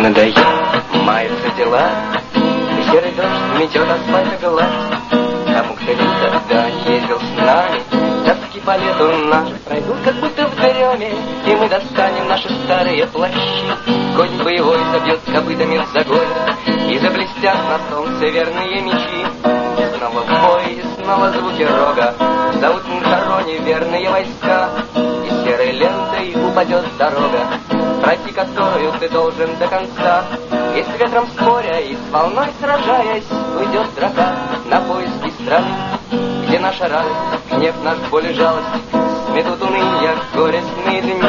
надоел, маются дела, и серый дождь метет асфальт и гладь. Тому, кто никогда не ездил с нами, тоски по лету наши пройдут, как будто в дреме, и мы достанем наши старые плащи. Конь боевой забьет копытами в загоне, и заблестят на солнце верные мечи. И снова бой, и снова звуки рога зовут на хороне верные войска. И серой лентой упадет дорога, пройти которую ты должен до конца. И с ветром споря, и с волной сражаясь, уйдет строка на поиски страны, где наша радость, гнев наш, боль и жалость сметут унынья горестные дни.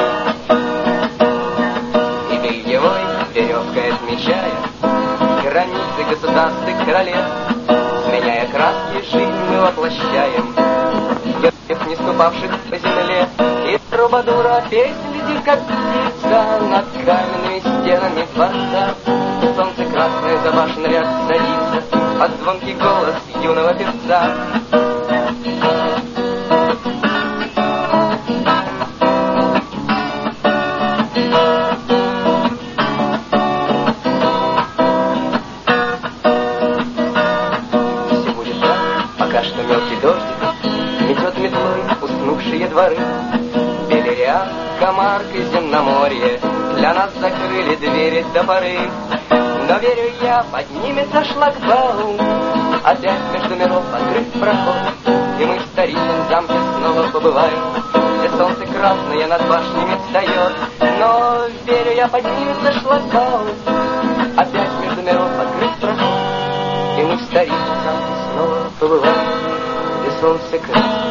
И бельевой веревкой отмечая границы государств и королев, сменяя краски, жизнь мы воплощаем героев, не ступавших по земле. И трубадура песнь летит, как птица, над каменными стенами дворца. Солнце красное за башен ряд садится под звонкий голос юного певца. Все будет так, пока что мелкий дождик метет метлой уснувшие дворы. Белеря, Камарка, Земноморье для нас закрыли двери до поры. Но верю я, поднимется шлагбаум, опять между миров открыт проход, и мы в старинном замке снова побываем, где солнце красное над башнями встает. Но верю я, поднимется шлагбаум, опять между миров открыт проход, и мы в старинном замке снова побываем, где солнце красное